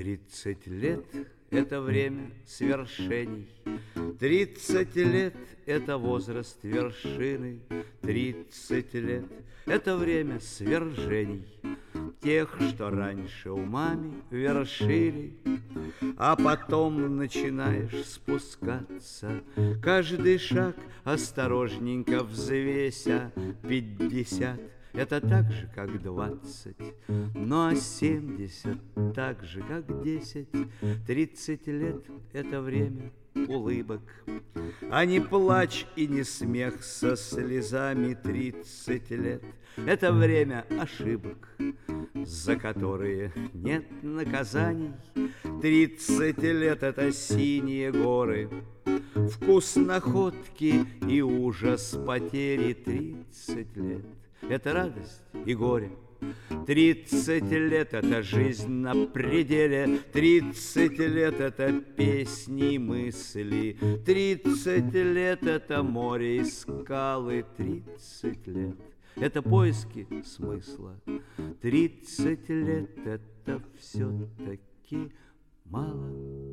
30 лет — это время свершений, 30 лет — это возраст вершины, 30 лет — это время свержений, тех, что раньше умами вершили. А потом начинаешь спускаться, каждый шаг осторожненько взвеся. 50 — это так же, как 20, ну а 70 так же, как 10. 30 лет — это время улыбок, а не плач и не смех со слезами. 30 лет — это время ошибок, за которые нет наказаний. 30 лет — это синие горы, вкус находки и ужас потери. 30 лет — это радость и горе. 30 лет — это жизнь на пределе. 30 лет — это песни и мысли. 30 лет — это море и скалы. 30 лет — это поиски смысла. 30 лет — это все-таки мало.